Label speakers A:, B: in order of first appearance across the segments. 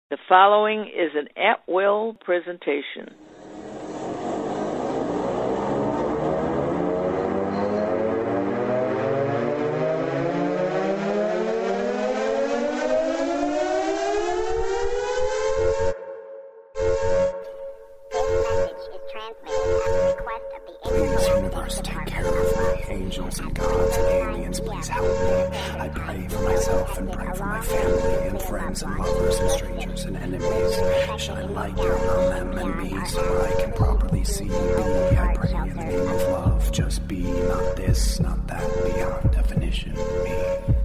A: The following is an at-will presentation.
B: Please, universe, take care of me. Angels and gods and aliens, please help me. I pray for myself and pray for my family and friends and lovers and strangers and enemies. Shine light down on them and be so I can properly see. Be, I pray in the name of love. Just be, not this, not that, beyond definition, me.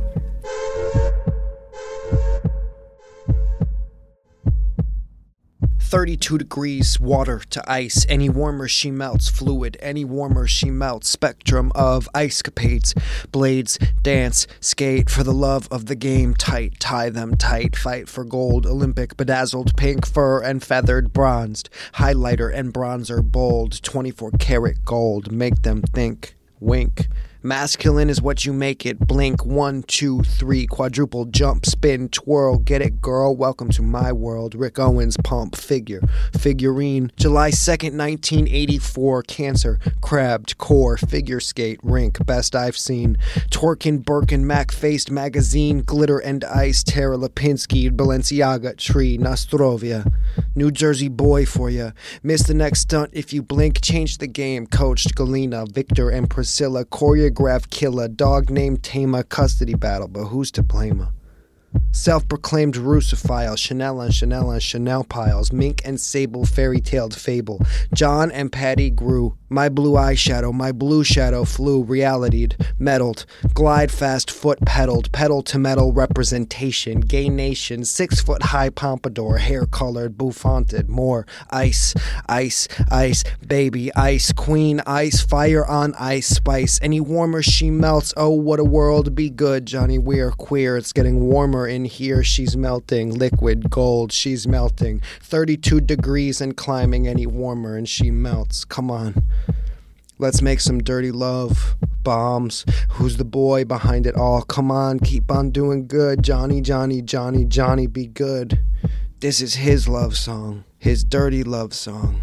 C: "32 degrees, water to ice. Any warmer she melts, fluid. Any warmer she melts, spectrum of ice capades. Blades, dance, skate for the love of the game. Tight, tie them tight. Fight for gold, Olympic, bedazzled, pink, fur and feathered, bronzed. Highlighter and bronzer, bold. 24 karat gold, make them think. Wink. Masculine is what you make it. Blink, 1, 2, 3, quadruple jump, spin, twirl, get it, girl. Welcome to my world. Rick Owens, pump, figurine. July 2nd, 1984. Cancer, crabbed, core, figure skate, rink, best I've seen. Twerkin, Birkin, Mac faced magazine, glitter and ice. Tara Lipinski, Balenciaga, tree, Nostrovia. New Jersey boy for ya. Miss the next stunt if you blink. Change the game. Coached Galena, Victor and Priscilla. Choreographed killer, dog named Tama, custody battle, but who's to blame her? Self-proclaimed Russophile, Chanel on Chanel on Chanel piles, mink and sable, fairy-tailed fable. John and Patty grew. My blue eyeshadow, my blue shadow flew, reality'd, meddled, glide fast, foot pedaled, pedal to metal representation, gay nation, 6-foot-high pompadour, hair-colored, bouffanted, more ice, ice, ice, baby, ice, queen, ice, fire on ice, spice. Any warmer she melts, oh, what a world, be good, Johnny Weir, queer, it's getting warmer in here, she's melting, liquid, gold, she's melting, 32 degrees and climbing any warmer and she melts, come on. Let's make some dirty love. Bombs. Who's the boy behind it all? Come on, keep on doing good. Johnny, Johnny, Johnny, Johnny, be good. This is his love song. His dirty love song.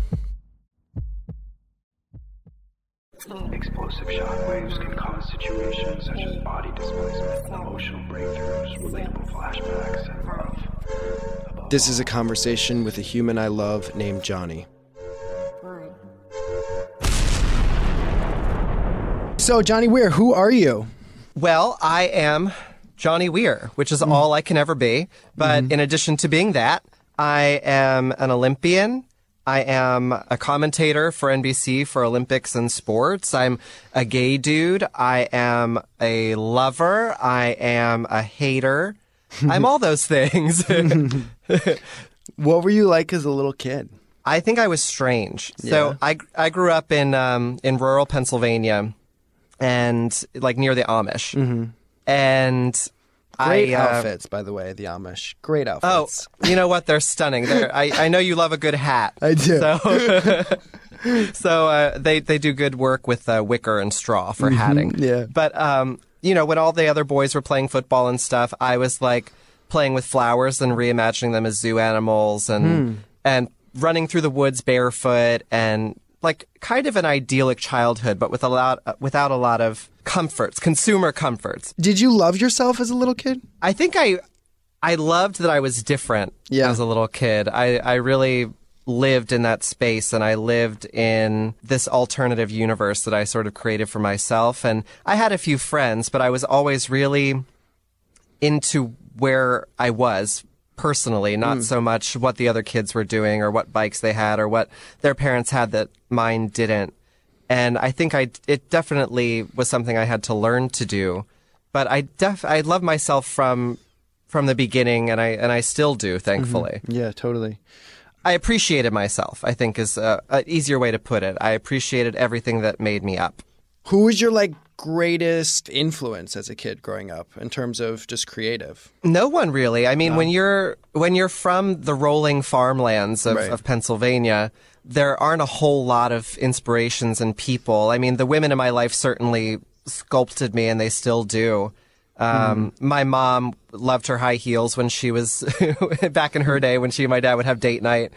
B: Explosive shockwaves can cause situations such as body displacement, emotional breakthroughs, relatable flashbacks, and love.
C: This is a conversation with a human I love named Johnny. So, Johnny Weir, who are you?
D: Well, I am Johnny Weir, which is all I can ever be. But in addition to being that, I am an Olympian. I am a commentator for NBC for Olympics and sports. I'm a gay dude. I am a lover. I am a hater. I'm all those things.
C: What were you like as a little kid?
D: I think I was strange.
C: Yeah.
D: So I grew up in rural Pennsylvania, and like near the Amish. And
C: Great outfits, by the way, the Amish. Great outfits.
D: Oh, you know what? They're stunning. I know you love a good hat.
C: I do.
D: So they do good work with wicker and straw for hatting.
C: Yeah.
D: But, when all the other boys were playing football and stuff, I was like playing with flowers and reimagining them as zoo animals and running through the woods barefoot and like kind of an idyllic childhood, but without a lot of comforts, consumer comforts.
C: Did you love yourself as a little kid?
D: I think I loved that I was different as a little kid. I really lived in that space, and I lived in this alternative universe that I sort of created for myself. And I had a few friends, but I was always really into where I was personally, not so much what the other kids were doing or what bikes they had or what their parents had that mine didn't. And I think it definitely was something I had to learn to do. But I love myself from the beginning, and I still do, thankfully.
C: Yeah, totally.
D: I appreciated myself, I think is an easier way to put it. I appreciated everything that made me up.
C: Who was your greatest influence as a kid growing up in terms of just creative?
D: No one really. I mean, when you're from the rolling farmlands of Pennsylvania, there aren't a whole lot of inspirations and people. I mean, the women in my life certainly sculpted me, and they still do. My mom loved her high heels when she was back in her day when she and my dad would have date night.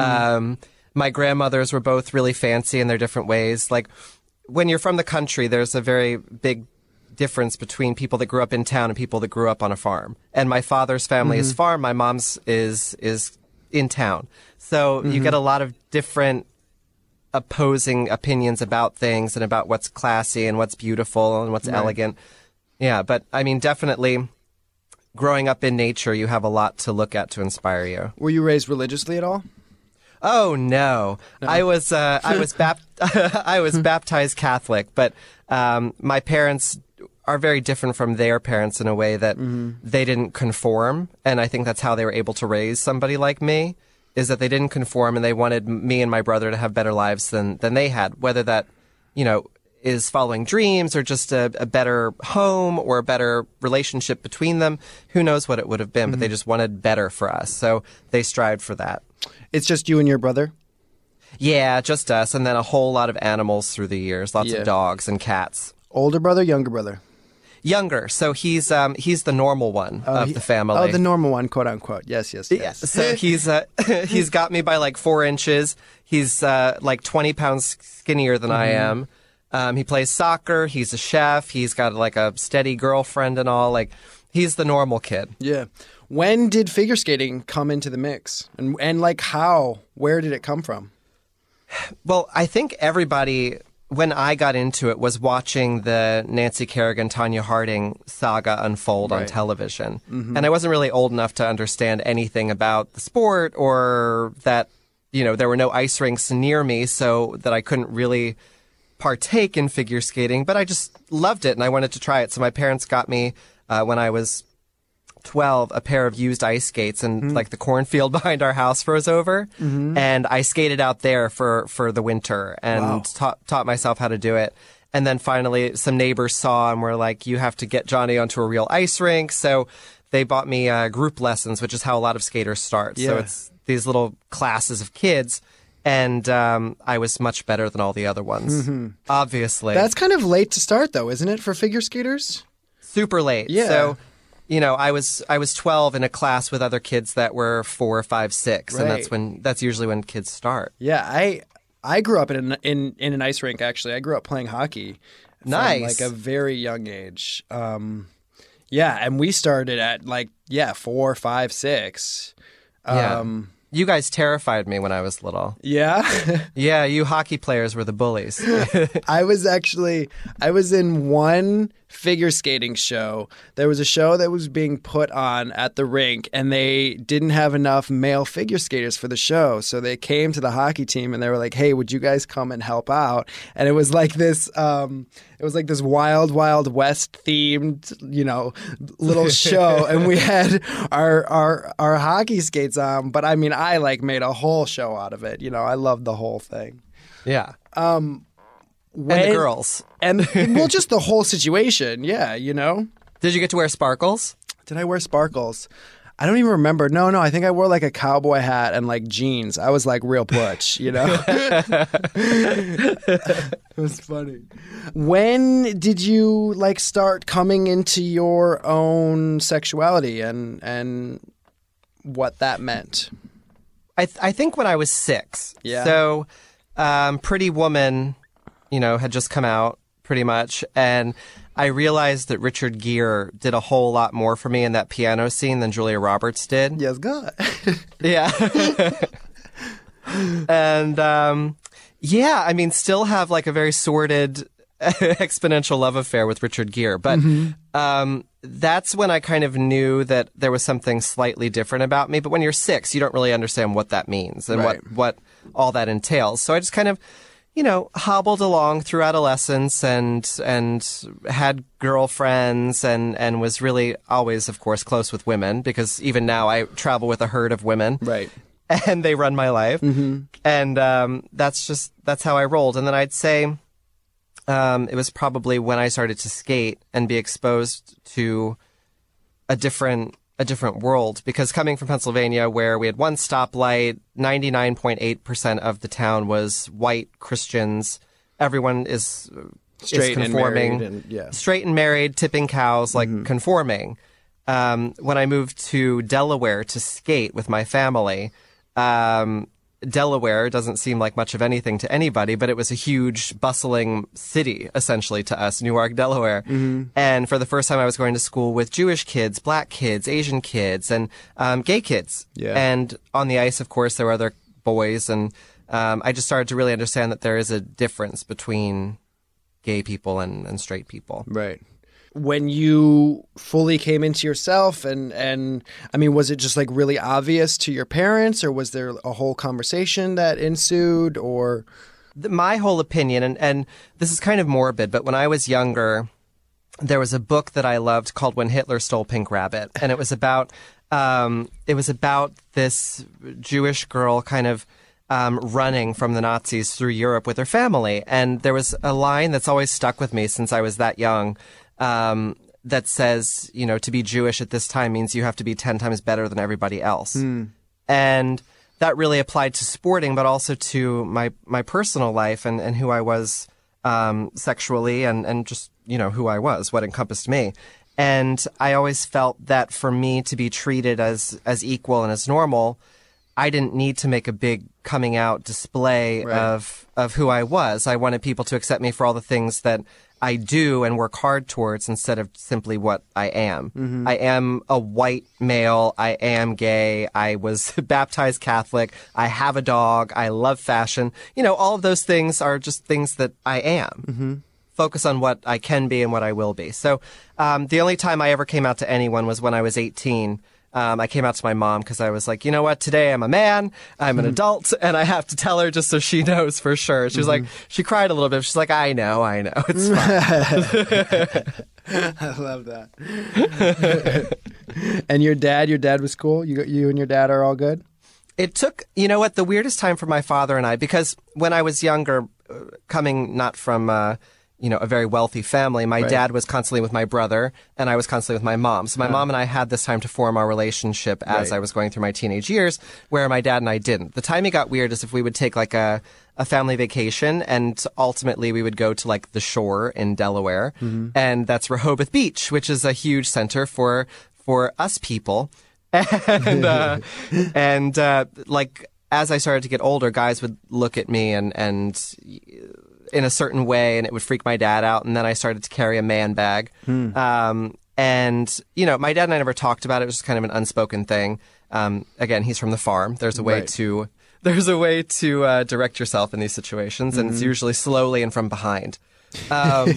D: My grandmothers were both really fancy in their different ways. Like when you're from the country, there's a very big difference between people that grew up in town and people that grew up on a farm. And my father's family is farm. My mom's is in town. So you get a lot of different opposing opinions about things and about what's classy and what's beautiful and what's elegant. Yeah, but I mean, definitely growing up in nature, you have a lot to look at to inspire you.
C: Were you raised religiously at all?
D: Oh no. I was baptized Catholic, but my parents are very different from their parents in a way that they didn't conform, and I think that's how they were able to raise somebody like me, is that they didn't conform and they wanted me and my brother to have better lives than they had, whether that, is following dreams or just a better home or a better relationship between them. Who knows what it would have been, but they just wanted better for us. So they strived for that.
C: It's just you and your brother?
D: Yeah, just us. And then a whole lot of animals through the years. Lots of dogs and cats.
C: Older brother, younger brother?
D: Younger. So he's the normal one of the family.
C: Oh, the normal one, quote unquote. Yes.
D: Yeah. So he's got me by like 4 inches. He's like 20 pounds skinnier than I am. He plays soccer. He's a chef. He's got like a steady girlfriend and all. Like he's the normal kid.
C: Yeah. When did figure skating come into the mix? And like how? Where did it come from?
D: Well, I think everybody, when I got into it, was watching the Nancy Kerrigan, Tonya Harding saga unfold on television. And I wasn't really old enough to understand anything about the sport or that, there were no ice rinks near me, so that I couldn't really partake in figure skating, but I just loved it and I wanted to try it. So my parents got me, when I was 12, a pair of used ice skates, and like the cornfield behind our house froze over, and I skated out there for the winter and taught myself how to do it. And then finally some neighbors saw and were like, you have to get Johnny onto a real ice rink. So they bought me group lessons, which is how a lot of skaters start. So it's these little classes of kids. And I was much better than all the other ones, obviously.
C: That's kind of late to start, though, isn't it, for figure skaters?
D: Super late. Yeah. So, I was 12 in a class with other kids that were 4, 5, 6, and that's usually when kids start.
C: Yeah, I grew up in an ice rink. Actually, I grew up playing hockey.
D: Nice.
C: From like a very young age. And we started at 4, 5, 6.
D: You guys terrified me when I was little.
C: Yeah?
D: Yeah, you hockey players were the bullies.
C: I was in one figure skating show. There was a show that was being put on at the rink, and they didn't have enough male figure skaters for the show. So they came to the hockey team and they were like, hey, would you guys come and help out? And it was like this Wild Wild West themed, little show. And we had our hockey skates on. But I mean, I made a whole show out of it. I loved the whole thing.
D: Yeah. And the girls.
C: And, well, just the whole situation. Yeah,
D: Did you get to wear sparkles?
C: Did I wear sparkles? I don't even remember. No, I think I wore a cowboy hat and jeans. I was real butch, It was funny. When did you start coming into your own sexuality and what that meant?
D: I think when I was 6.
C: Yeah.
D: So, Pretty Woman, had just come out pretty much, and I realized that Richard Gere did a whole lot more for me in that piano scene than Julia Roberts did.
C: Yes, God.
D: Yeah. And, still have a very sordid exponential love affair with Richard Gere. But that's when I kind of knew that there was something slightly different about me. But when you're 6, you don't really understand what that means and what all that entails. So I just kind of, hobbled along through adolescence and had girlfriends and was really always, of course, close with women, because even now I travel with a herd of women.
C: Right.
D: And they run my life. And that's how I rolled. And then I'd say it was probably when I started to skate and be exposed to a different world, because coming from Pennsylvania, where we had one stoplight, 99.8% of the town was white Christians. Everyone is
C: Straight
D: is conforming.
C: And married and,
D: Straight and married, tipping cows, like conforming. When I moved to Delaware to skate with my family, Delaware doesn't seem like much of anything to anybody, but it was a huge, bustling city, essentially, to us, Newark, Delaware. And for the first time, I was going to school with Jewish kids, black kids, Asian kids, and gay kids.
C: Yeah.
D: And on the ice, of course, there were other boys, and I just started to really understand that there is a difference between gay people and straight people.
C: Right. When you fully came into yourself and I mean, was it just like really obvious to your parents, or was there a whole conversation that ensued, or?
D: My whole opinion, and this is kind of morbid, but when I was younger, there was a book that I loved called When Hitler Stole Pink Rabbit. And it was about this Jewish girl kind of running from the Nazis through Europe with her family. And there was a line that's always stuck with me since I was that young, that says, you know, to be Jewish at this time means you have to be 10 times better than everybody else. And that really applied to sporting, but also to my personal life and who I was sexually and just, you know, who I was, what encompassed me. And I always felt that for me to be treated as equal and as normal, I didn't need to make a big coming out display of who I was. I wanted people to accept me for all the things that I do and work hard towards instead of simply what I am. I am a white male. I am gay. I was baptized Catholic. I have a dog. I love fashion. You know, all of those things are just things that I am. Focus on what I can be and what I will be. So the only time I ever came out to anyone was when I was 18. I came out to my mom because I was like, you know what, today I'm a man, I'm an adult, and I have to tell her just so she knows for sure. She was like, she cried a little bit. She's like, I know, it's fine.
C: I love that. And your dad was cool? You and your dad are all good?
D: It took, you know what, the weirdest time for my father and I, because when I was younger, coming not from a very wealthy family. My dad was constantly with my brother, and I was constantly with my mom. So my mom and I had this time to form our relationship as I was going through my teenage years, where my dad and I didn't. The timing got weird is if we would take like a family vacation, and ultimately we would go to like the shore in Delaware, and that's Rehoboth Beach, which is a huge center for us people. And like as I started to get older, guys would look at me and in a certain way, and it would freak my dad out. And then I started to carry a man bag. And, you know, my dad and I never talked about it. It was just kind of an unspoken thing. Again, he's from the farm. There's a way to direct yourself in these situations, and it's usually slowly and from behind. But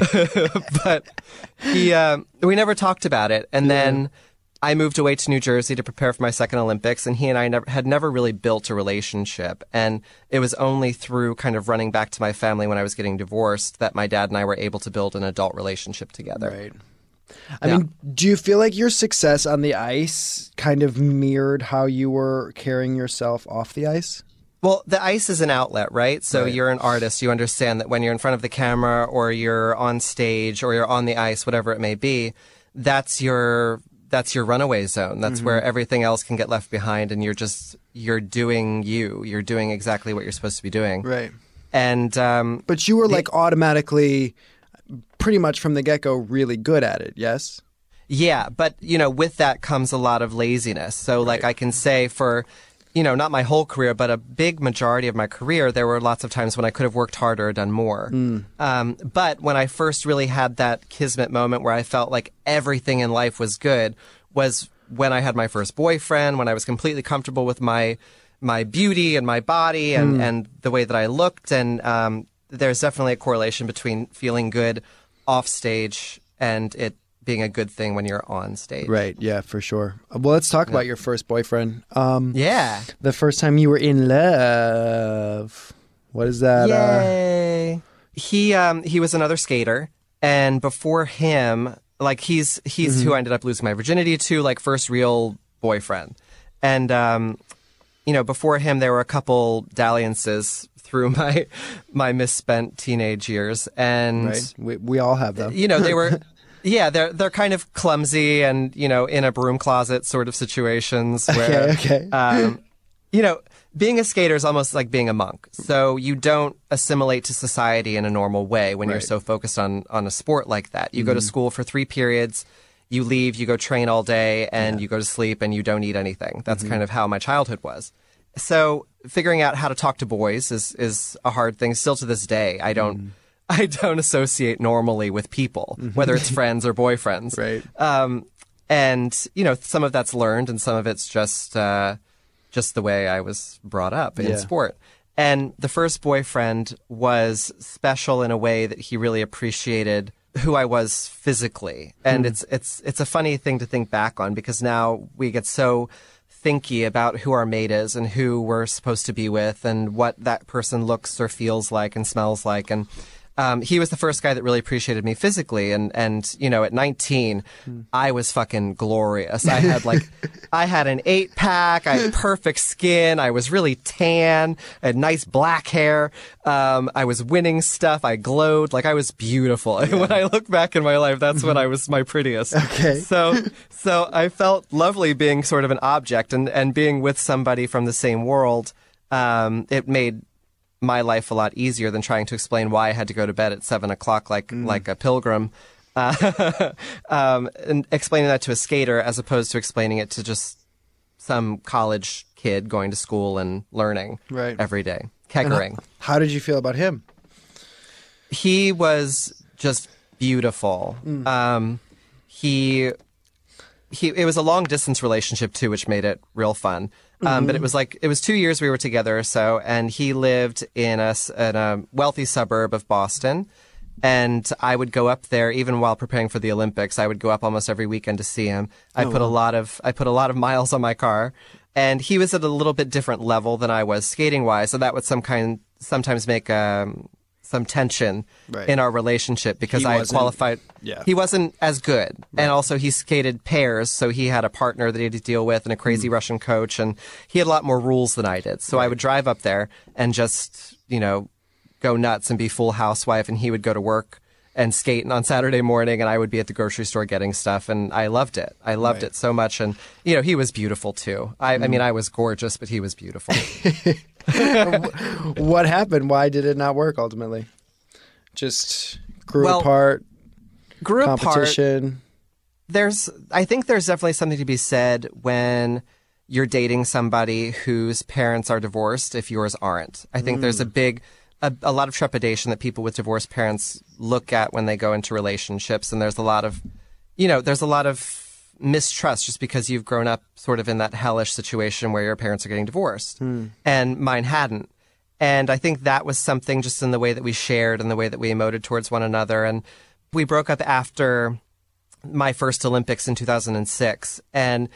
D: we never talked about it. And then I moved away to New Jersey to prepare for my second Olympics, and he and I had never really built a relationship. And it was only through kind of running back to my family when I was getting divorced that my dad and I were able to build an adult relationship together.
C: Right. I mean, do you feel like your success on the ice kind of mirrored how you were carrying yourself off the ice?
D: Well, the ice is an outlet, right? So you're an artist. You understand that when you're in front of the camera or you're on stage or you're on the ice, whatever it may be, that's your runaway zone. That's where everything else can get left behind, and you're doing you. You're doing exactly what you're supposed to be doing.
C: Right.
D: And
C: but you were like automatically, pretty much from the get-go, really good at it, yes?
D: Yeah, but you know, with that comes a lot of laziness. So like I can say for, you know, not my whole career, but a big majority of my career, there were lots of times when I could have worked harder or done more. But when I first really had that kismet moment where I felt like everything in life was good was when I had my first boyfriend, when I was completely comfortable with my beauty and my body and the way that I looked. And there's definitely a correlation between feeling good off stage and it being a good thing when you're on stage.
C: Right. Yeah, for sure. Well, let's talk about your first boyfriend. The first time you were in love. What is that?
D: Yay. He was another skater, and before him, like he's who I ended up losing my virginity to, like first real boyfriend. And you know, before him there were a couple dalliances through my misspent teenage years, and
C: we all have them.
D: You know, they were yeah, they're kind of clumsy and, you know, in a broom closet sort of situations where you know, being a skater is almost like being a monk. So you don't assimilate to society in a normal way when you're so focused on a sport like that. You go to school for 3 periods, you leave, you go train all day, and you go to sleep, and you don't eat anything. That's kind of how my childhood was. So figuring out how to talk to boys is a hard thing. Still to this day, I don't associate normally with people, whether it's friends or boyfriends.
C: Right.
D: And, you know, some of that's learned and some of it's just the way I was brought up in sport. And the first boyfriend was special in a way that he really appreciated who I was physically. And it's a funny thing to think back on because now we get so thinky about who our mate is and who we're supposed to be with and what that person looks or feels like and smells like. And he was the first guy that really appreciated me physically. And you know, at 19, I was fucking glorious. I had an 8-pack. I had perfect skin. I was really tan. I had nice black hair. I was winning stuff. I glowed. Like, I was beautiful. And when I look back in my life, that's when I was my prettiest.
C: Okay.
D: So I felt lovely being sort of an object and being with somebody from the same world. It made my life a lot easier than trying to explain why I had to go to bed at 7 o'clock like a pilgrim, and explaining that to a skater as opposed to explaining it to just some college kid going to school and learning every day, keggering.
C: How did you feel about him?
D: He was just beautiful. It was a long distance relationship too, which made it real fun. But it was 2 years we were together or so, and he lived in a wealthy suburb of Boston. And I would go up there even while preparing for the Olympics. I would go up almost every weekend to see him. I put a lot of miles on my car, and he was at a little bit different level than I was skating wise. So that would sometimes make some tension in our relationship because I had qualified. Yeah. He wasn't as good. Right. And also he skated pairs. So he had a partner that he had to deal with and a crazy Russian coach. And he had a lot more rules than I did. So I would drive up there and just, you know, go nuts and be full housewife. And he would go to work and skate on Saturday morning. And I would be at the grocery store getting stuff. And I loved it. I loved it so much. And, you know, he was beautiful too. I mean, I was gorgeous, but he was beautiful.
C: What happened? Why did it not work ultimately? Just grew apart. Competition.
D: I think there's definitely something to be said when you're dating somebody whose parents are divorced if yours aren't. I think there's a lot of trepidation that people with divorced parents look at when they go into relationships, and there's a lot of mistrust just because you've grown up sort of in that hellish situation where your parents are getting divorced. And mine hadn't. And I think that was something just in the way that we shared and the way that we emoted towards one another. And we broke up after my first Olympics in 2006. And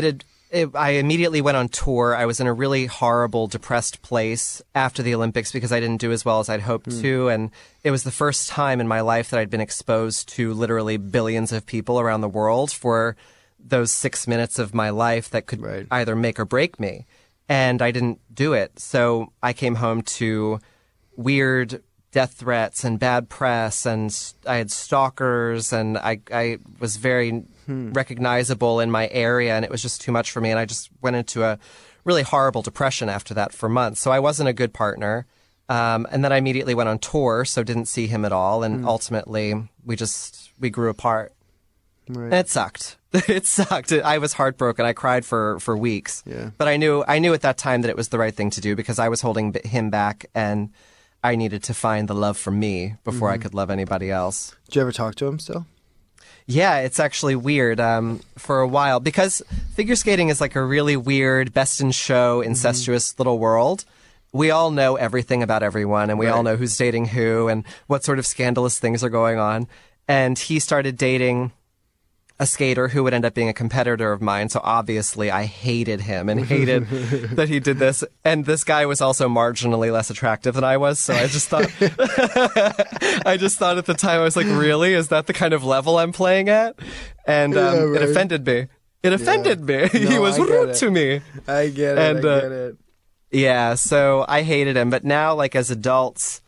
D: I immediately went on tour. I was in a really horrible, depressed place after the Olympics because I didn't do as well as I'd hoped to. And it was the first time in my life that I'd been exposed to literally billions of people around the world for those 6 minutes of my life that could either make or break me. And I didn't do it. So I came home to weird death threats and bad press, and I had stalkers, and I was very recognizable in my area, and it was just too much for me. And I just went into a really horrible depression after that for months. So I wasn't a good partner. And then I immediately went on tour, so didn't see him at all. And ultimately, we grew apart. Right. And it sucked. It sucked. I was heartbroken. I cried for weeks. Yeah. But I knew at that time that it was the right thing to do because I was holding him back, and I needed to find the love for me before I could love anybody else.
C: Did you ever talk to him still?
D: Yeah, it's actually weird for a while because figure skating is like a really weird, best in show, incestuous little world. We all know everything about everyone, and we all know who's dating who and what sort of scandalous things are going on. And he started dating a skater who would end up being a competitor of mine. So obviously I hated him and hated that he did this. And this guy was also marginally less attractive than I was. So I just thought, at the time, I was like, really? Is that the kind of level I'm playing at? And it offended me. It offended me. No, he was rude to me.
C: I get it. I get it.
D: Yeah. So I hated him. But now, like as adults,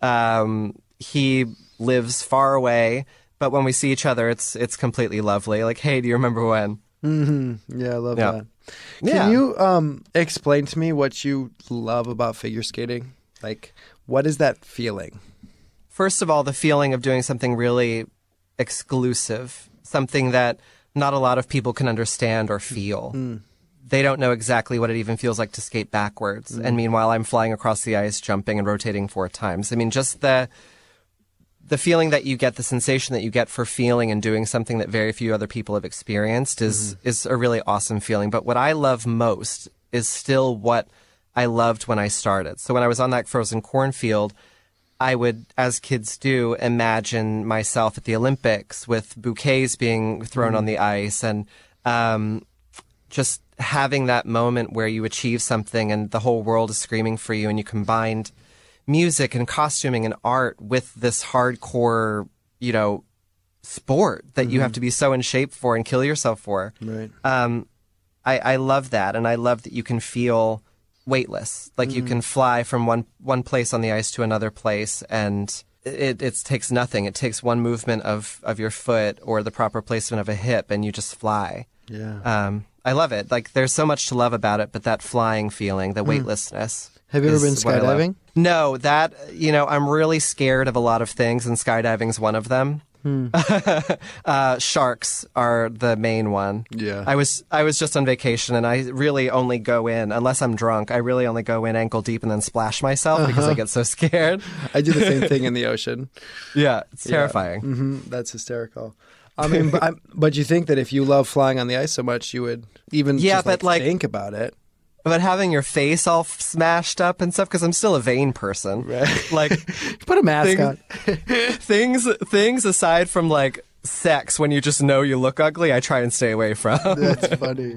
D: he lives far away. But when we see each other, it's completely lovely. Like, hey, do you remember when?
C: Yeah, I love that. Can you explain to me what you love about figure skating? Like, what is that feeling?
D: First of all, the feeling of doing something really exclusive, something that not a lot of people can understand or feel. They don't know exactly what it even feels like to skate backwards. And meanwhile, I'm flying across the ice, jumping and rotating 4 times. I mean, just the feeling that you get, the sensation that you get for feeling and doing something that very few other people have experienced is a really awesome feeling. But what I love most is still what I loved when I started. So when I was on that frozen cornfield, I would, as kids do, imagine myself at the Olympics with bouquets being thrown on the ice and just having that moment where you achieve something and the whole world is screaming for you, and you combined music and costuming and art with this hardcore, sport that you have to be so in shape for and kill yourself for.
C: Right.
D: I love that, and I love that you can feel weightless. Like you can fly from one place on the ice to another place, and it takes nothing. It takes one movement of your foot or the proper placement of a hip, and you just fly.
C: Yeah.
D: I love it. Like, there's so much to love about it, but that flying feeling, the weightlessness.
C: Have you ever been skydiving?
D: No, that, I'm really scared of a lot of things, and skydiving's one of them. Sharks are the main one.
C: Yeah.
D: I was just on vacation, and I really only go in, unless I'm drunk, I really only go in ankle deep and then splash myself because I get so scared.
C: I do the same thing in the ocean.
D: Yeah, it's terrifying.
C: That's hysterical. I mean, but you think that if you love flying on the ice so much, you would even think about it.
D: But having your face all smashed up and stuff, because I'm still a vain person.
C: Right.
D: Like,
C: put a mask on.
D: Things aside from like sex, when you just know you look ugly, I try and stay away from.
C: That's funny.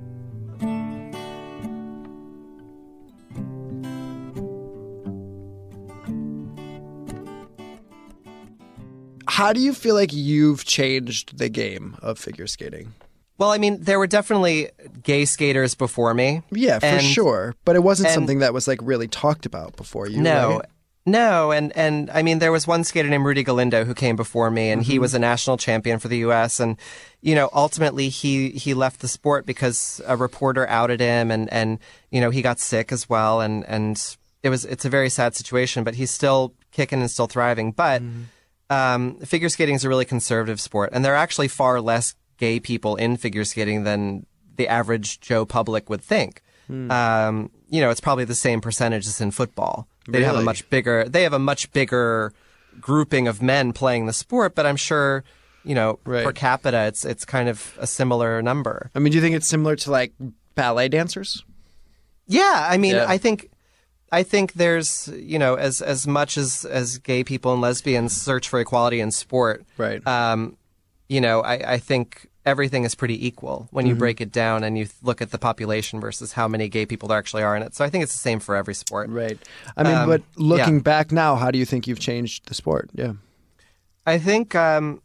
C: How do you feel like you've changed the game of figure skating?
D: Well, I mean, there were definitely gay skaters before me.
C: Yeah, for sure. But it wasn't something that was like really talked about before you.
D: No.
C: Right?
D: No, and I mean, there was one skater named Rudy Galindo who came before me, and he was a national champion for the U.S. And, ultimately he left the sport because a reporter outed him, and he got sick as well, and it's a very sad situation, but he's still kicking and still thriving. But figure skating is a really conservative sport, and there are actually far less gay people in figure skating than the average Joe public would think. It's probably the same percentage as in football. They have a much bigger grouping of men playing the sport, but I'm sure, per capita, it's kind of a similar number.
C: I mean, do you think it's similar to like ballet dancers?
D: Yeah, I mean, I think there's, as much as gay people and lesbians search for equality in sport,
C: right?
D: I think everything is pretty equal when you break it down and you look at the population versus how many gay people there actually are in it. So I think it's the same for every sport.
C: Right. I mean, but looking back now, how do you think you've changed the sport? Yeah.
D: I think I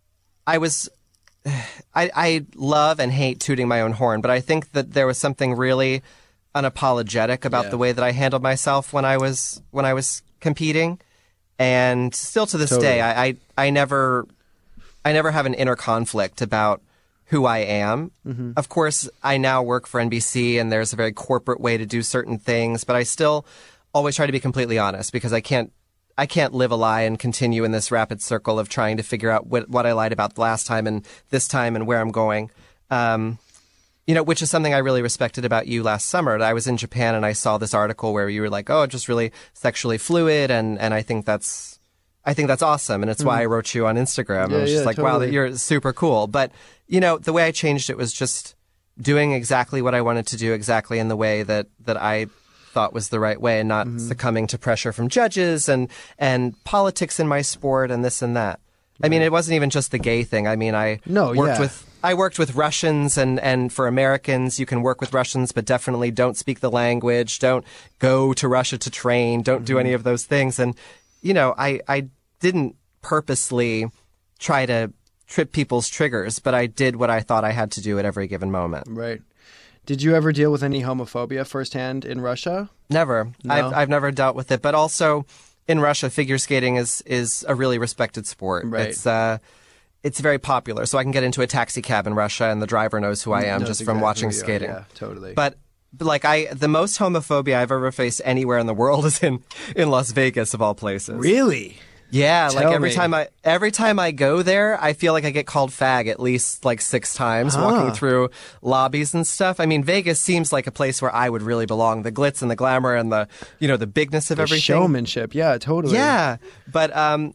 D: love and hate tooting my own horn, but I think that there was something really unapologetic about the way that I handled myself when I was competing. And still to this day, I never have an inner conflict about who I am. Of course, I now work for NBC, and there's a very corporate way to do certain things, but I still always try to be completely honest, because I can't live a lie and continue in this rapid circle of trying to figure out what I lied about the last time and this time and where I'm going. Which is something I really respected about you last summer. I was in Japan and I saw this article where you were like, "Oh, just really sexually fluid," and I think that's awesome, and it's why I wrote you on Instagram. I was just like, totally. Wow, that you're super cool. But, the way I changed it was just doing exactly what I wanted to do, exactly in the way that I thought was the right way, and not succumbing to pressure from judges and politics in my sport and this and that. I mean, it wasn't even just the gay thing. I mean, I worked with Russians, and for Americans, you can work with Russians, but definitely don't speak the language, don't go to Russia to train, don't do any of those things. And I didn't purposely try to trip people's triggers, but I did what I thought I had to do at every given moment.
C: Right. Did you ever deal with any homophobia firsthand in Russia?
D: Never.
C: No?
D: I've never dealt with it. But also in Russia, figure skating is a really respected sport.
C: Right.
D: It's it's very popular. So I can get into a taxi cab in Russia and the driver knows who I am just from watching skating.
C: Yeah, totally.
D: But like the most homophobia I've ever faced anywhere in the world is in Las Vegas of all places.
C: Really?
D: Yeah,
C: Tell
D: like
C: me.
D: every time I go there, I feel like I get called fag at least like 6 times walking through lobbies and stuff. I mean, Vegas seems like a place where I would really belong. The glitz and the glamour and the the bigness of everything.
C: Showmanship. Yeah, totally.
D: Yeah, but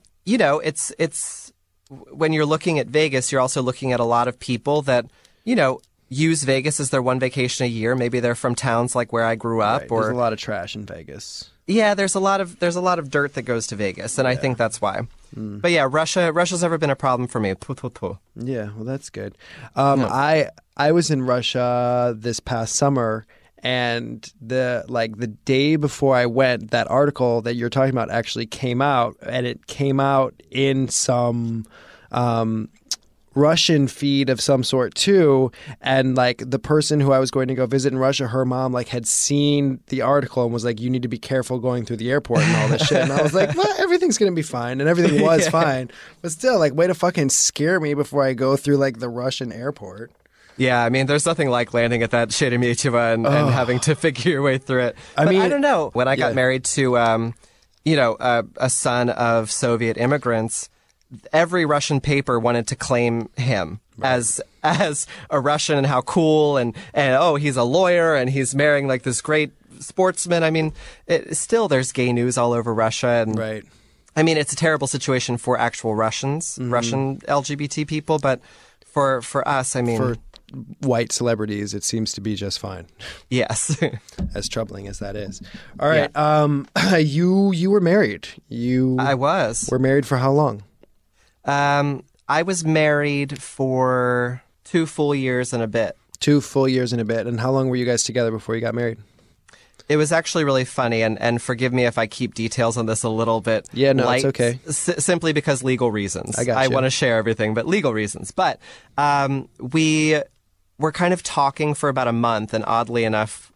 D: it's when you're looking at Vegas, you're also looking at a lot of people that use Vegas as their one vacation a year. Maybe they're from towns like where I grew up,
C: Right.
D: or
C: There's a lot of trash in Vegas.
D: yeah, there's a lot of dirt that goes to Vegas, and I think that's why. But yeah, Russia's never been a problem for me.
C: Yeah, well, that's good. I was in Russia this past summer, and the day before I went, that article that you're talking about actually came out, and it came out in some Russian feed of some sort too, and like the person who I was going to go visit in Russia, her mom like had seen the article and was like, "You need to be careful going through the airport and all this shit." And I was like, "Well, everything's gonna be fine," and everything was fine, but still, like, way to fucking scare me before I go through like the Russian airport.
D: Yeah, I mean, there's nothing like landing at that Sheremetyevo and having to figure your way through it.
C: I mean,
D: I don't know. When I got married to, a son of Soviet immigrants, every Russian paper wanted to claim him as a Russian and how cool and he's a lawyer and he's marrying like this great sportsman. I mean, still there's gay news all over Russia, and
C: Right.
D: I mean, it's a terrible situation for actual Russians, Russian LGBT people, but for us, I mean,
C: For white celebrities, it seems to be just fine.
D: yes.
C: As troubling as that is. All right. You were married.
D: I was.
C: Were married for how long?
D: I was married for 2 full years and a bit.
C: 2 full years and a bit. And how long were you guys together before you got married?
D: It was actually really funny, and forgive me if I keep details on this a little bit
C: Yeah, no,
D: light,
C: it's okay.
D: Simply because legal reasons.
C: I got
D: I
C: you.
D: want to share everything, but legal reasons. But we were kind of talking for about a month, and oddly enough,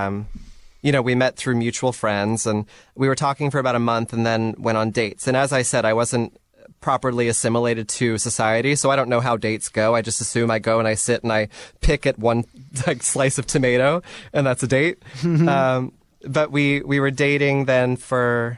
D: we met through mutual friends, and we were talking for about a month and then went on dates. And as I said, I wasn't properly assimilated to society, so I don't know how dates go. I just assume I go and I sit and I pick at one like slice of tomato, and that's a date. But we were dating then for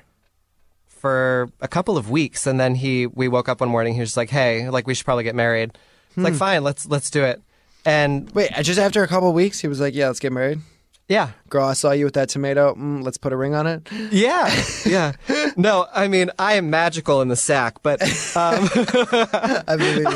D: a couple of weeks, and then we woke up one morning. He was like, "Hey, like we should probably get married." It's like, "Fine, let's do it." And
C: Wait, just after a couple of weeks, he was like, "Yeah, let's get married."
D: yeah.
C: Girl, I saw you with that tomato. Let's put a ring on it.
D: Yeah. No, I mean, I am magical in the sack, but
C: I believe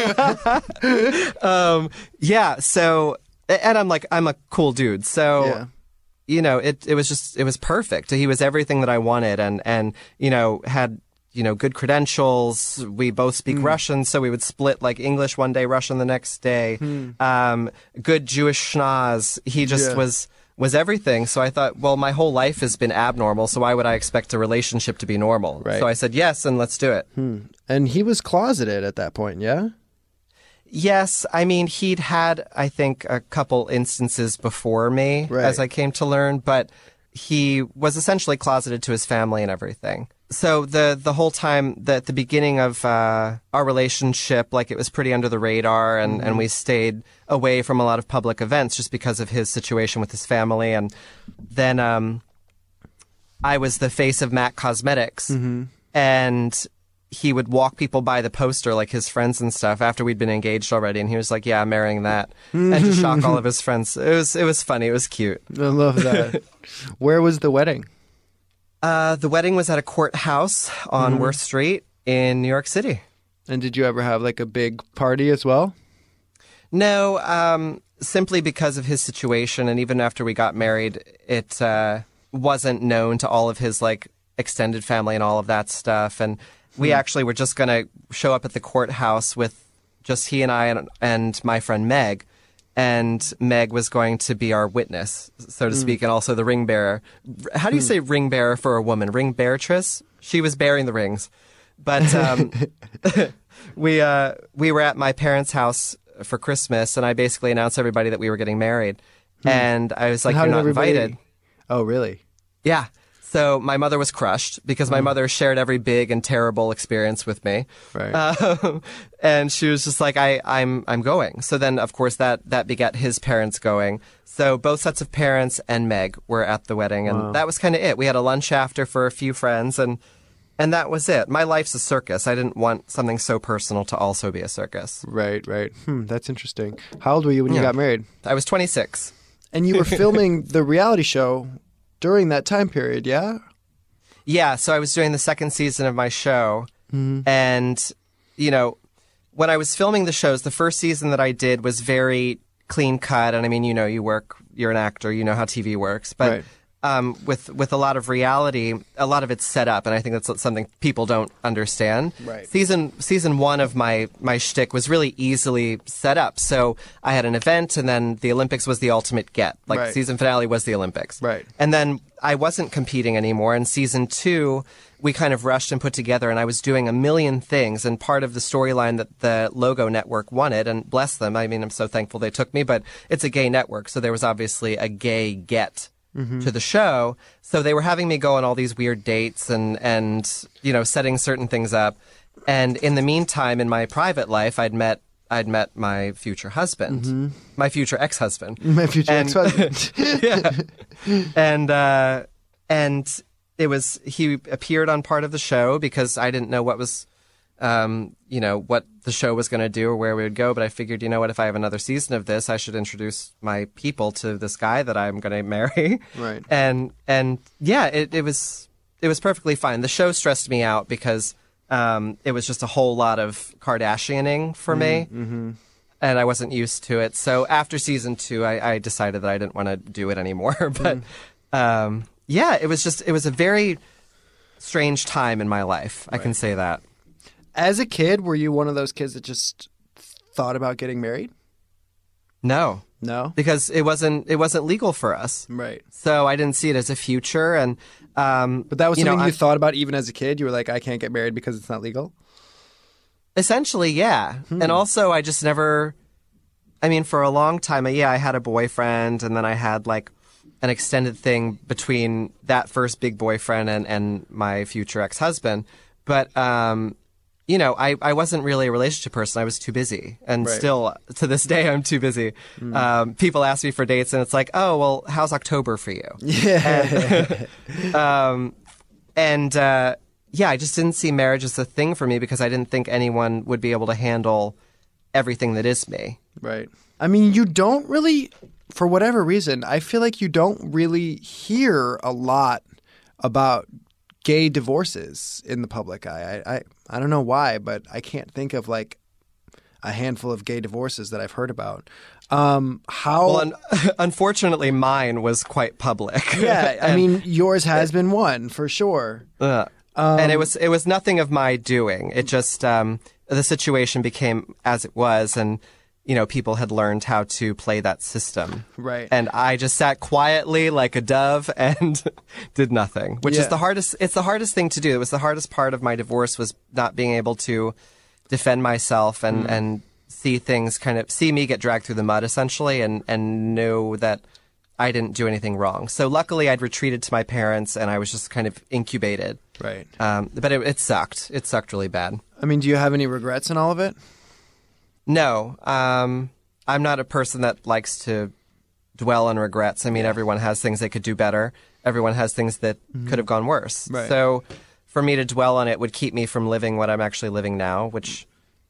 C: it.
D: yeah. So, and I'm a cool dude. So, it was perfect. He was everything that I wanted, and had good credentials. We both speak Russian, so we would split like English one day, Russian the next day. Good Jewish schnoz. He just was everything. So I thought, well, my whole life has been abnormal, so why would I expect a relationship to be normal?
C: Right.
D: So I said yes, and let's do it.
C: And he was closeted at that point, yeah?
D: Yes, I mean, he'd had, I think, a couple instances before me,
C: Right.
D: as I came to learn, but he was essentially closeted to his family and everything. So the whole time, at the beginning of our relationship, like, it was pretty under the radar, and we stayed away from a lot of public events just because of his situation with his family. And then I was the face of MAC Cosmetics, and he would walk people by the poster, like his friends and stuff, after we'd been engaged already, and he was like, "Yeah, I'm marrying that," and to shock all of his friends. It was funny. It was cute.
C: I love that. Where was the wedding?
D: The wedding was at a courthouse on Worth Street in New York City.
C: And did you ever have like a big party as well?
D: No, simply because of his situation, and even after we got married, it wasn't known to all of his like extended family and all of that stuff. And we actually were just going to show up at the courthouse with just he and I and my friend Meg. And Meg was going to be our witness, so to speak, and also the ring bearer. How do you say ring bearer for a woman? Ring bearatress? She was bearing the rings. But we were at my parents' house for Christmas, and I basically announced to everybody that we were getting married. And I was like, "You're not invited."
C: Oh, really?
D: Yeah. So my mother was crushed because my mother shared every big and terrible experience with me.
C: Right.
D: And she was just like, I'm going. So then, of course, that begat his parents going. So both sets of parents and Meg were at the wedding, and that was kind of it. We had a lunch after for a few friends, and that was it. My life's a circus. I didn't want something so personal to also be a circus.
C: Right. That's interesting. How old were you when you got married?
D: I was 26.
C: And you were filming the reality show during that time period, yeah?
D: Yeah, so I was doing the second season of my show, and, when I was filming the shows, the first season that I did was very clean cut, and I mean, you're an actor, you know how TV works, but with a lot of reality, a lot of it's set up, and I think that's something people don't understand.
C: Right.
D: Season 1 of my shtick was really easily set up, so I had an event, and then the Olympics was the ultimate get. Like, season finale was the Olympics.
C: Right.
D: And then I wasn't competing anymore, and season 2, we kind of rushed and put together, and I was doing a million things, and part of the storyline that the Logo Network wanted, and bless them, I mean, I'm so thankful they took me, but it's a gay network, so there was obviously a gay get to the show. So they were having me go on all these weird dates and setting certain things up. And in the meantime, in my private life, I'd met my future husband, my future ex-husband.
C: My future ex-husband.
D: Yeah. And he appeared on part of the show because I didn't know what was, what the show was going to do or where we would go. But I figured, if I have another season of this, I should introduce my people to this guy that I'm going to marry.
C: Right.
D: And yeah, it was perfectly fine. The show stressed me out because it was just a whole lot of Kardashianing for me. And I wasn't used to it. So after season 2, I decided that I didn't want to do it anymore. But yeah, it was a very strange time in my life. I can say that.
C: As a kid, were you one of those kids that just thought about getting married?
D: No.
C: No?
D: Because it wasn't legal for us.
C: Right.
D: So I didn't see it as a future. And
C: but that was something you thought about even as a kid? You were like, I can't get married because it's not legal?
D: Essentially, yeah. And also, I just never... I mean, for a long time, I had a boyfriend, and then I had, like, an extended thing between that first big boyfriend and my future ex-husband. But... I wasn't really a relationship person. I was too busy. And still, to this day, I'm too busy. People ask me for dates, and it's like, oh, well, how's October for you?
C: Yeah.
D: I just didn't see marriage as a thing for me because I didn't think anyone would be able to handle everything that is me.
C: Right. I mean, you don't really, for whatever reason, I feel like you don't really hear a lot about gay divorces in the public eye. I don't know why, but I can't think of like a handful of gay divorces that I've heard about.
D: Unfortunately, mine was quite public.
C: Yeah, I mean, yours has been one for sure.
D: And it was nothing of my doing. It just the situation became as it was, and people had learned how to play that system.
C: Right.
D: And I just sat quietly like a dove and did nothing, which is the hardest. It's the hardest thing to do. It was the hardest part of my divorce, was not being able to defend myself and see me get dragged through the mud, essentially, and know that I didn't do anything wrong. So luckily I'd retreated to my parents, and I was just kind of incubated.
C: Right.
D: But it sucked. It sucked really bad.
C: I mean, do you have any regrets in all of it?
D: No, I'm not a person that likes to dwell on regrets. I mean, everyone has things they could do better. Everyone has things that could have gone worse.
C: Right.
D: So for me to dwell on it would keep me from living what I'm actually living now, which,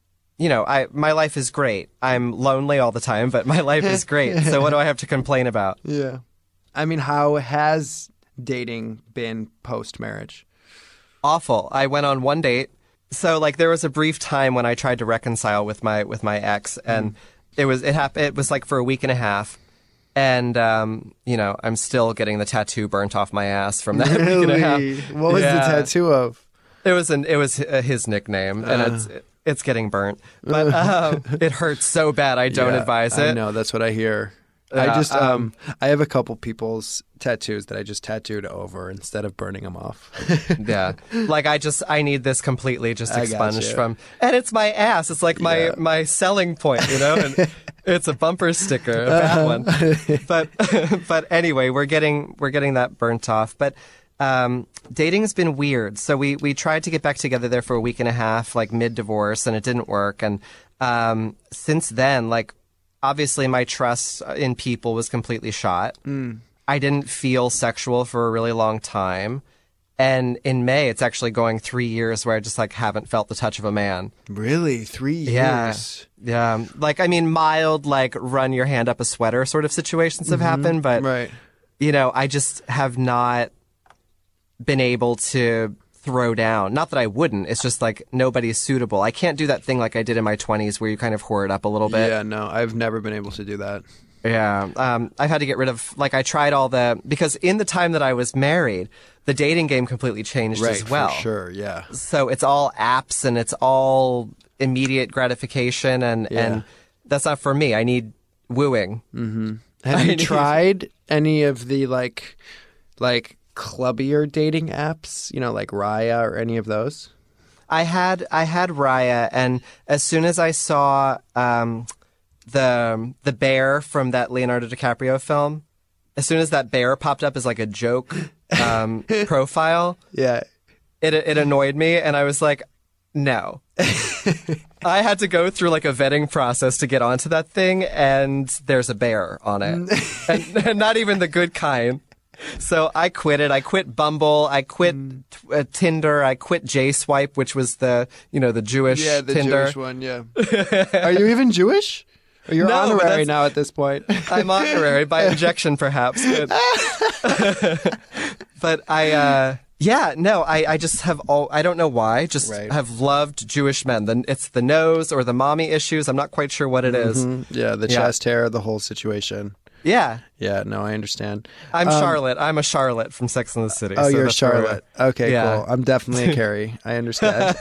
D: my life is great. I'm lonely all the time, but my life is great. So what do I have to complain about?
C: Yeah. I mean, how has dating been post-marriage?
D: Awful. I went on one date. So, like, there was a brief time when I tried to reconcile with my ex, and it was like for a week and a half, and I'm still getting the tattoo burnt off my ass from that week and a half.
C: What was the tattoo of?
D: It was his nickname, and it's getting burnt, but it hurts so bad. I don't advise it.
C: I know, that's what I hear. I have a couple people's tattoos that I just tattooed over instead of burning them off.
D: Yeah. Like I need this completely just expunged from, and it's my ass. It's like my selling point, and it's a bumper sticker, a bad one. But anyway, we're getting that burnt off. But Dating's been weird. So we tried to get back together there for a week and a half, like mid-divorce, and it didn't work. And since then, like, obviously my trust in people was completely shot. I didn't feel sexual for a really long time. And in May, it's actually going 3 years where I just, like, haven't felt the touch of a man.
C: Really? 3 years?
D: Yeah. Like, I mean, mild, like, run your hand up a sweater sort of situations have happened. But, you know, I just have not been able to throw down. Not that I wouldn't. It's just, like, nobody's suitable. I can't do that thing like I did in my 20s where you kind of whore it up a little bit.
C: Yeah, no, I've never been able to do that.
D: Yeah. I've had to get rid of, like, I tried because in the time that I was married, the dating game completely changed as well.
C: For sure, yeah.
D: So it's all apps and it's all immediate gratification and that's not for me. I need wooing.
C: Mm-hmm. Have you tried any of the, like clubbier dating apps, you know, like Raya or any of those?
D: I had Raya, and as soon as I saw the bear from that Leonardo DiCaprio film, as soon as that bear popped up as like a joke profile, it annoyed me, and I was like, no. I had to go through like a vetting process to get onto that thing, and there's a bear on it, and not even the good kind. So I quit it. I quit Bumble. I quit Tinder. I quit J-Swipe, which was the Jewish
C: the
D: Tinder.
C: Jewish one. Yeah. Are you even Jewish? Or you're honorary now at this point?
D: I'm honorary by injection, perhaps. But I just have I don't know why. Just have loved Jewish men. It's the nose or the mommy issues. I'm not quite sure what it is.
C: Yeah, the chest hair, the whole situation.
D: Yeah.
C: Yeah, no, I understand.
D: I'm Charlotte. I'm a Charlotte from Sex and the City.
C: Oh, so you're Charlotte. Okay, cool. I'm definitely a Carrie. I understand.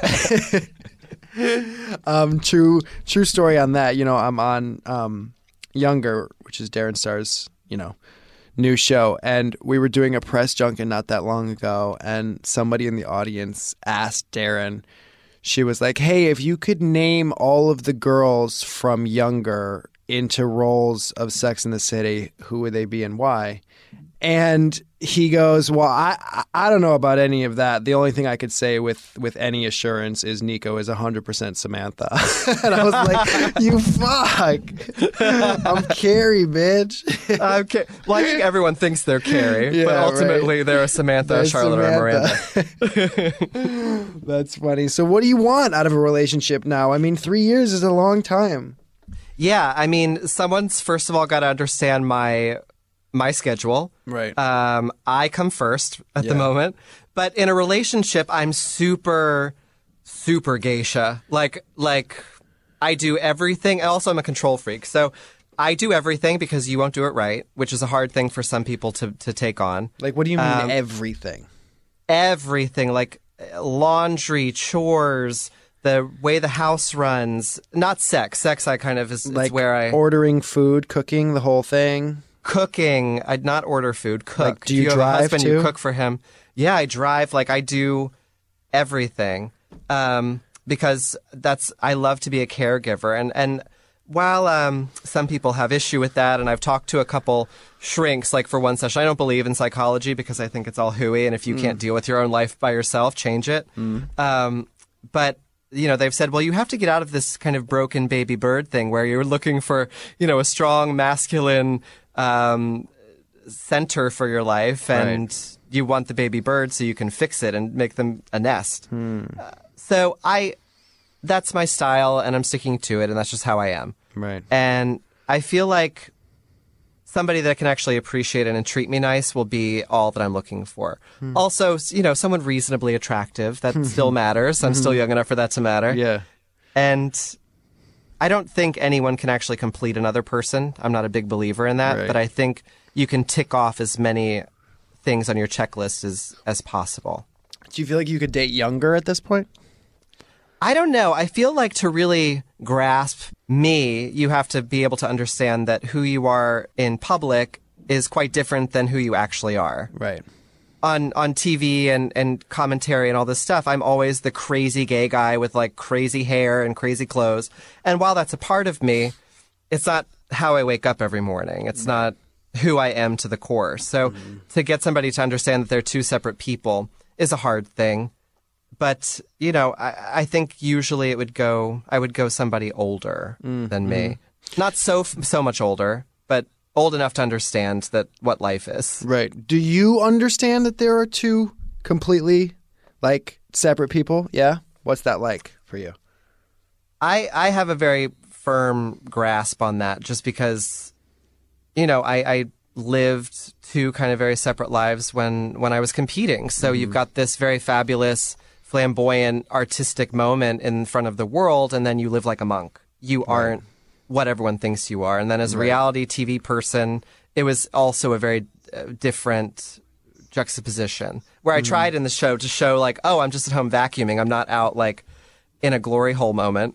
C: True story on that. You know, I'm on Younger, which is Darren Star's, new show, and we were doing a press junket not that long ago, and somebody in the audience asked Darren, she was like, hey, if you could name all of the girls from Younger into roles of Sex and the City, who would they be and why? And he goes, well, I don't know about any of that. The only thing I could say with any assurance is Nico is 100% Samantha. And I was like, you fuck. I'm Carrie, bitch.
D: Well, I think everyone thinks they're Carrie, but ultimately they're a Samantha, a Charlotte, or a Miranda.
C: That's funny. So what do you want out of a relationship now? I mean, 3 years is a long time.
D: Yeah, I mean, someone's first of all got to understand my schedule.
C: Right.
D: I come first at the moment. But in a relationship, I'm super, super geisha. Like I do everything. Also, I'm a control freak. So I do everything because you won't do it right, which is a hard thing for some people to take on.
C: Like, what do you mean everything?
D: Everything. Like laundry, chores, the way the house runs. Not sex. Sex I kind of is where I...
C: ordering food, cooking, the whole thing?
D: Cooking. I'd not order food. Cook.
C: Like, do you
D: have
C: drive
D: a husband,
C: too?
D: You cook for him. Yeah, I drive. Like, I do everything. Because I love to be a caregiver. And while some people have issue with that, and I've talked to a couple shrinks, like for one session, I don't believe in psychology because I think it's all hooey, and if you can't deal with your own life by yourself, change it. But they've said, well, you have to get out of this kind of broken baby bird thing where you're looking for, a strong masculine center for your life, and you want the baby bird so you can fix it and make them a nest. So that's my style, and I'm sticking to it, and that's just how I am.
C: Right.
D: And I feel like somebody that can actually appreciate it and treat me nice will be all that I'm looking for. Also, someone reasonably attractive, that still matters. I'm still young enough for that to matter.
C: Yeah.
D: And I don't think anyone can actually complete another person. I'm not a big believer in that, but I think you can tick off as many things on your checklist as possible.
C: Do you feel like you could date Younger at this point?
D: I don't know. I feel like to really grasp me, you have to be able to understand that who you are in public is quite different than who you actually are.
C: Right.
D: On TV and commentary and all this stuff, I'm always the crazy gay guy with like crazy hair and crazy clothes. And while that's a part of me, it's not how I wake up every morning. It's not who I am to the core. So to get somebody to understand that they're two separate people is a hard thing. But, you know, I think usually I would go somebody older than me. Not so much older, but old enough to understand that what life is.
C: Right. Do you understand that there are two completely, like, separate people? Yeah? What's that like for you?
D: I have a very firm grasp on that just because, you know, I lived two kind of very separate lives when I was competing. So you've got this very fabulous, flamboyant, artistic moment in front of the world, and then you live like a monk. You aren't what everyone thinks you are. And then as a reality TV person, it was also a very different juxtaposition where I tried in the show to show like, oh, I'm just at home vacuuming. I'm not out like in a glory hole moment.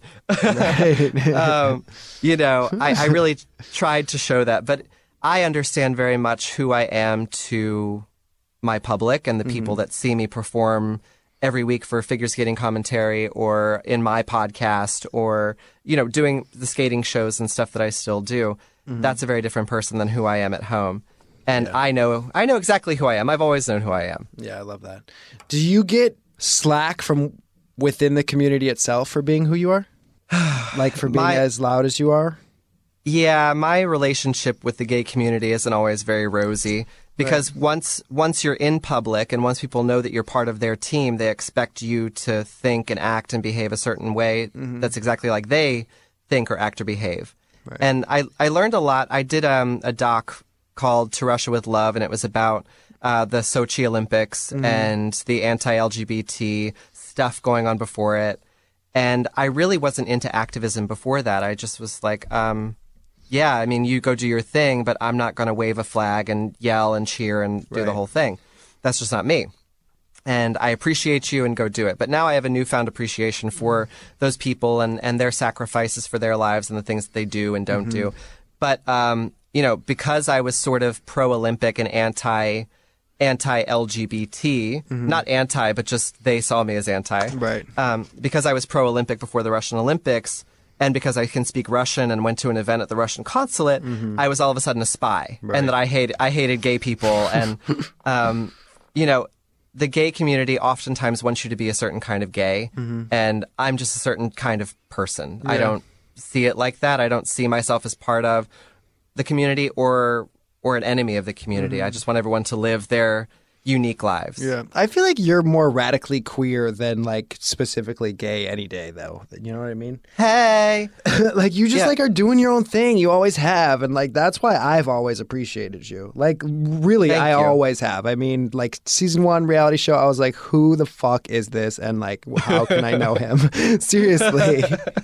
D: You know, I really tried to show that, but I understand very much who I am to my public and the people that see me perform every week for figure skating commentary or in my podcast or, you know, doing the skating shows and stuff that I still do. That's a very different person than who I am at home. And I know exactly who I am. I've always known who I am.
C: Yeah, I love that. Do you get slack from within the community itself for being who you are? Like for being as loud as you are?
D: Yeah, my relationship with the gay community isn't always very rosy. Because once you're in public and once people know that you're part of their team, they expect you to think and act and behave a certain way that's exactly like they think or act or behave. Right. And I learned a lot. I did a doc called To Russia with Love, and it was about the Sochi Olympics and the anti-LGBT stuff going on before it. And I really wasn't into activism before that. I just was like, yeah, I mean, you go do your thing, but I'm not going to wave a flag and yell and cheer and do the whole thing. That's just not me. And I appreciate you and go do it. But now I have a newfound appreciation for those people and their sacrifices for their lives and the things that they do and don't do. But, you know, because I was sort of pro-Olympic and anti-LGBT, not anti, but just they saw me as anti. Right. Because I was pro-Olympic before the Russian Olympics, and because I can speak Russian and went to an event at the Russian consulate, I was all of a sudden a spy, and that I hated gay people, and you know, the gay community oftentimes wants you to be a certain kind of gay, and I'm just a certain kind of person. I don't see it like that. I don't see myself as part of the community or an enemy of the community. I just want everyone to live their unique lives.
C: Yeah. I feel like you're more radically queer than like specifically gay any day though. You know what I mean?
D: Hey.
C: Like you just like are doing your own thing. You always have. And like that's why I've always appreciated you. Like really, I always have. I mean, like season 1 reality show, I was like, who the fuck is this? And like, how can I know him? Seriously.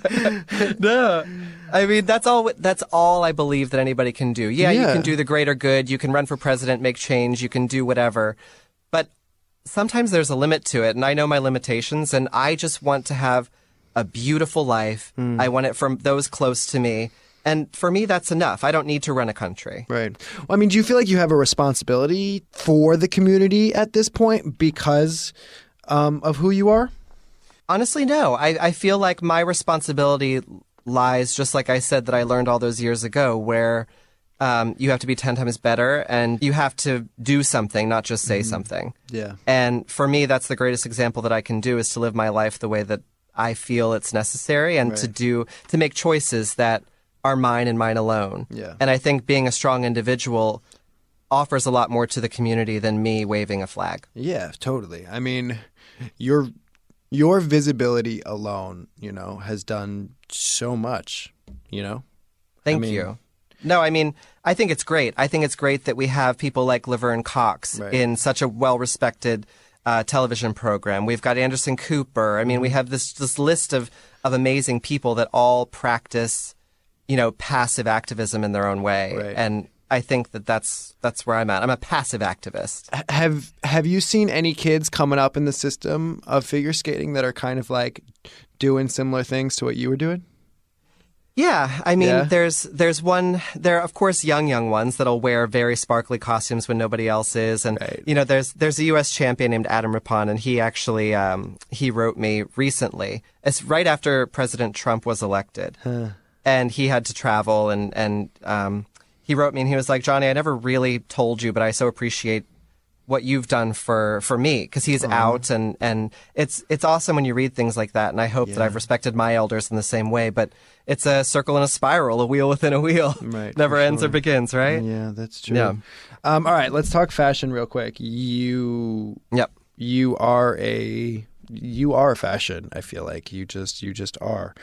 D: No. I mean, that's all I believe that anybody can do. Yeah, you can do the greater good. You can run for president, make change. You can do whatever. But sometimes there's a limit to it, and I know my limitations, and I just want to have a beautiful life. I want it from those close to me. And for me, that's enough. I don't need to run a country.
C: Right. Well, I mean, do you feel like you have a responsibility for the community at this point because of who you are?
D: Honestly, no. I feel like my responsibility lies, just like I said, that I learned all those years ago, where you have to be 10 times better and you have to do something, not just say something. Yeah. And for me, that's the greatest example that I can do is to live my life the way that I feel it's necessary and to make choices that are mine and mine alone. Yeah. And I think being a strong individual offers a lot more to the community than me waving a flag.
C: Yeah, totally. I mean, your visibility alone, you know, has done so much, you know?
D: Thank you. No, I mean, I think it's great. I think it's great that we have people like Laverne Cox in such a well-respected television program. We've got Anderson Cooper. I mean, we have this list of amazing people that all practice, you know, passive activism in their own way. Right. And I think that's where I'm at. I'm a passive activist.
C: Have you seen any kids coming up in the system of figure skating that are kind of like doing similar things to what you were doing?
D: Yeah, I mean, there's there are of course young ones that'll wear very sparkly costumes when nobody else is, and you know, there's a U.S. champion named Adam Rippon, and he actually he wrote me recently. It's right after President Trump was elected, and he had to travel, and he wrote me and he was like, Johnny, I never really told you, but I so appreciate what you've done for me, because he's out, and it's awesome when you read things like that, and I hope that I've respected my elders in the same way. But it's a circle and a spiral, a wheel within a wheel.
C: Right,
D: never ends or begins, right?
C: Yeah, that's true.
D: Yeah.
C: All right, let's talk fashion real quick. You are a fashion. I feel like you just are.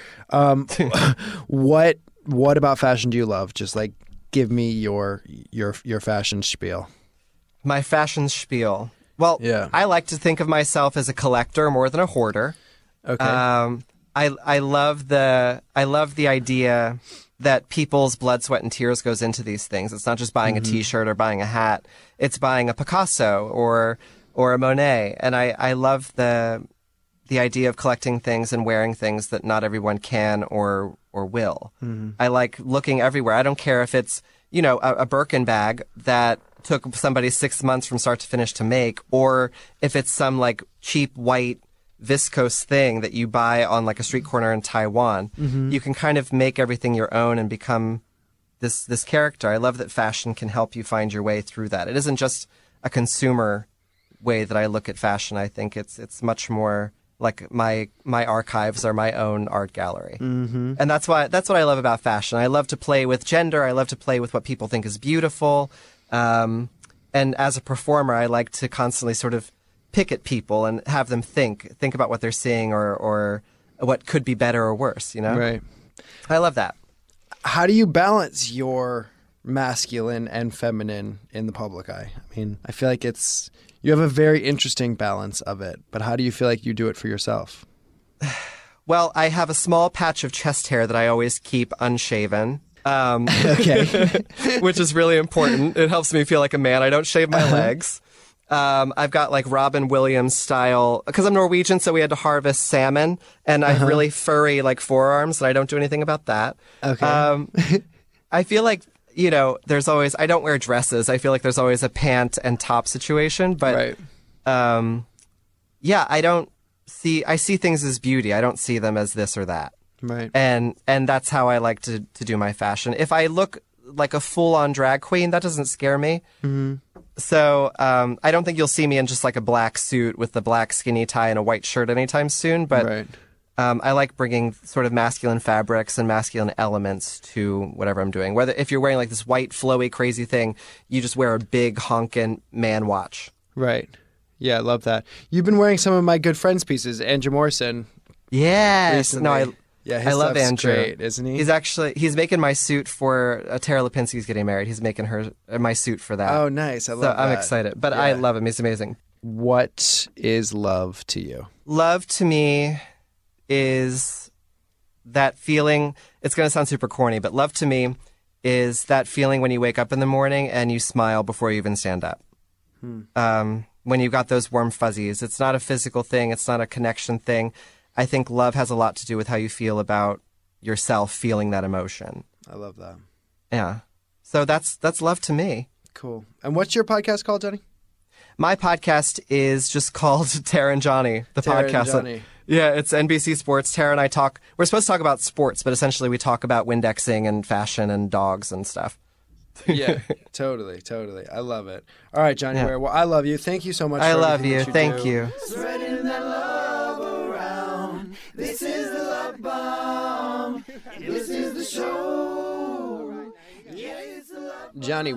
C: What about fashion do you love? Just like give me your fashion spiel.
D: My fashion spiel. Well, I like to think of myself as a collector more than a hoarder.
C: Okay.
D: I love the idea that people's blood, sweat, and tears goes into these things. It's not just buying a T-shirt or buying a hat. It's buying a Picasso or a Monet. And I love the idea of collecting things and wearing things that not everyone can or will. I like looking everywhere. I don't care if it's, a Birkin bag that took somebody 6 months from start to finish to make, or if it's some like cheap white viscose thing that you buy on like a street corner in Taiwan. You can kind of make everything your own and become this character. I love that fashion can help you find your way through that. It isn't just a consumer way that I look at fashion. I think it's much more like my archives are my own art gallery. And that's what I love about fashion. I love to play with gender. I love to play with what people think is beautiful. And as a performer, I like to constantly sort of pick at people and have them think about what they're seeing or what could be better or worse,
C: Right.
D: I love that.
C: How do you balance your masculine and feminine in the public eye? I mean, I feel like you have a very interesting balance of it, but how do you feel like you do it for yourself?
D: Well, I have a small patch of chest hair that I always keep unshaven.
C: Okay.
D: Which is really important. It helps me feel like a man. I don't shave my legs. I've got like Robin Williams style, because I'm Norwegian, so we had to harvest salmon, and I have really furry like forearms, and I don't do anything about that.
C: Okay.
D: I feel like, there's always, I don't wear dresses. I feel like there's always a pant and top situation, but
C: right.
D: I see things as beauty. I don't see them as this or that.
C: Right.
D: And that's how I like to do my fashion. If I look like a full-on drag queen, that doesn't scare me. So I don't think you'll see me in just like a black suit with the black skinny tie and a white shirt anytime soon. But I like bringing sort of masculine fabrics and masculine elements to whatever I'm doing. If you're wearing like this white, flowy, crazy thing, you just wear a big honkin' man watch.
C: Right. Yeah, I love that. You've been wearing some of my good friends' pieces, Andrew Morrison.
D: Yes.
C: Recently.
D: No,
C: his
D: I love Andrew.
C: Great, isn't he?
D: He's making my suit for Tara Lipinski's getting married. He's making my suit for that.
C: Oh, nice. I love that.
D: I'm excited. But I love him. He's amazing.
C: What is love to you?
D: Love to me is that feeling. It's going to sound super corny, but love to me is that feeling when you wake up in the morning and you smile before you even stand up. When you've got those warm fuzzies. It's not a physical thing. It's not a connection thing. I think love has a lot to do with how you feel about yourself feeling that emotion.
C: I love that.
D: Yeah. So that's love to me.
C: Cool. And what's your podcast called, Johnny?
D: My podcast is just called Tara and Johnny, the
C: Tara
D: podcast.
C: And Johnny.
D: Yeah, it's NBC Sports. Tara and I talk. We're supposed to talk about sports, but essentially we talk about Windexing and fashion and dogs and stuff.
C: Yeah, totally. I love it. All right, Johnny Ware. Well, I love you. Thank you so much.
D: I
C: for
D: love you.
C: Thank
D: you.
B: Spreading that love around. This is the Love Bomb. This is the show. Yeah, it's the Love Bomb.
C: Johnny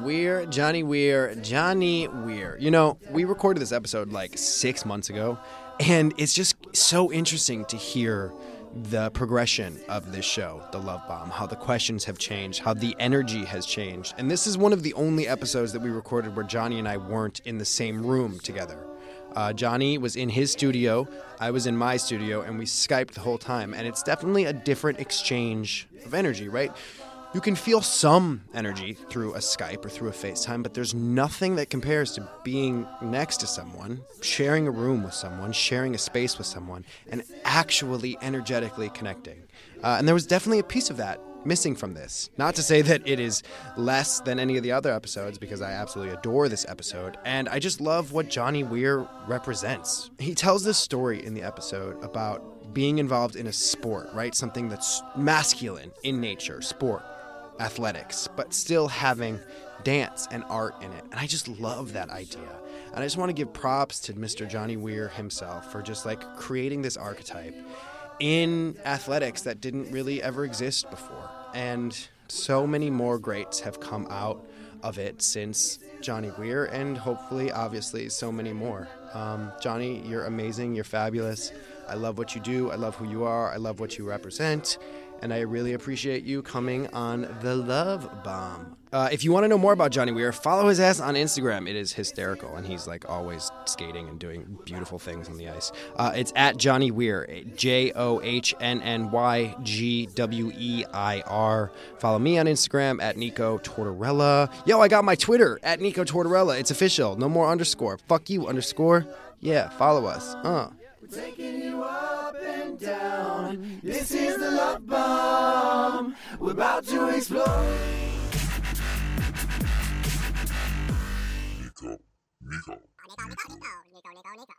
C: Weir. We recorded this episode like 6 months ago, and it's just so interesting to hear the progression of this show, The Love Bomb, how the questions have changed, how the energy has changed. And this is one of the only episodes that we recorded where Johnny and I weren't in the same room together. Johnny was in his studio, I was in my studio, and we Skyped the whole time. And it's definitely a different exchange of energy, right? You can feel some energy through a Skype or through a FaceTime, but there's nothing that compares to being next to someone, sharing a room with someone, sharing a space with someone, and actually energetically connecting. And there was definitely a piece of that missing from this. Not to say that it is less than any of the other episodes, because I absolutely adore this episode, and I just love what Johnny Weir represents. He tells this story in the episode about being involved in a sport, right? Something that's masculine in nature, sport. athletics, but still having dance and art in it. And I just love that idea. And I just want to give props to Mr. Johnny Weir himself for just like creating this archetype in athletics that didn't really ever exist before. And so many more greats have come out of it since Johnny Weir, and hopefully, obviously, so many more. Johnny, you're amazing. You're fabulous. I love what you do. I love who you are. I love what you represent. And I really appreciate you coming on The Love Bomb. If you want to know more about Johnny Weir, follow his ass on Instagram. It is hysterical, and he's like always skating and doing beautiful things on the ice. It's at Johnny Weir, JohnnyGweir. Follow me on Instagram at Nico Tortorella. Yo, I got my Twitter at Nico Tortorella. It's official. No more underscore. Fuck you, underscore. Yeah, follow us. We're taking you up and down. This is the Love Bomb. We're about to explode. Nico.